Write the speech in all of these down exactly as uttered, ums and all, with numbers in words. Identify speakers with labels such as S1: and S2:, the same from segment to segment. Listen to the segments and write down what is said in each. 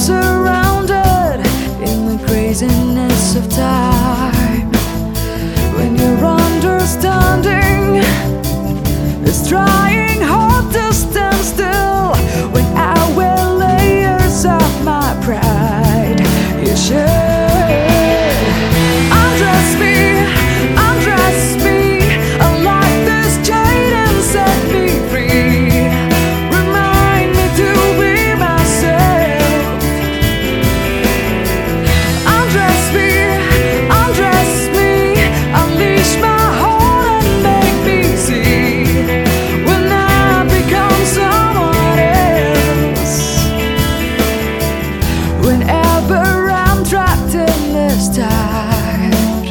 S1: surrounded in the craziness of time, when your understanding is trying hard to stand still, when I wear layers of my pride, you should undress me, undress me, unlock this chain and set me free. Remind me to be myself. Undress me, undress me, unleash my heart and make me see when I become someone else. Whenever I'm trapped in this tide,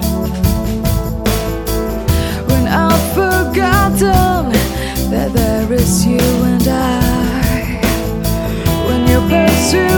S1: when I've forgotten that there is you and I, when you pursue